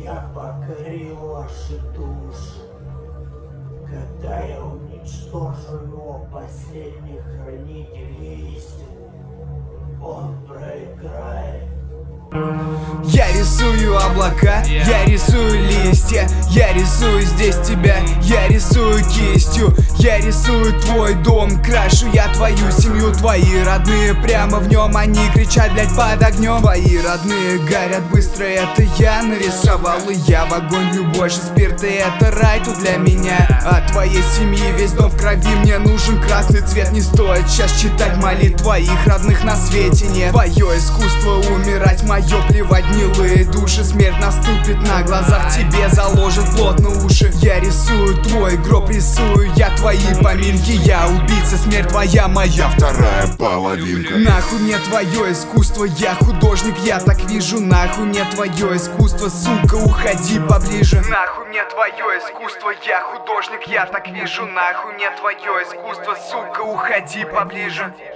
Я покорил ваши души, когда я уничтожу его последних хранителей истины, он проиграет. Я рисую облака, я рисую листья, я рисую здесь тебя, я рисую кистью, я рисую твой дом, крашу я твою семью, твои родные прямо в нем, они кричат, блять, под огнем. Твои родные горят быстро, это я нарисовал, и я в огонь лью больше спирта, это рай тут для меня. От твоей семьи весь дом в крови, мне нужен красный цвет, не стоит сейчас читать молитв, твоих родных на свете нет. Твое искусство умирать, мое плевать гнилые души, смерть наступит на глазах, тебе заложит плотно уши. Я рисую твой гроб, рисую я твои поминки, я убийца, смерть твоя моя вторая половинка. Нахуй мне твое искусство, я художник, я так вижу. Нахуй мне твое искусство, сука, уходи поближе. Нахуй мне твое искусство, я художник, я так вижу. Нахуй мне твое искусство, сука, уходи поближе.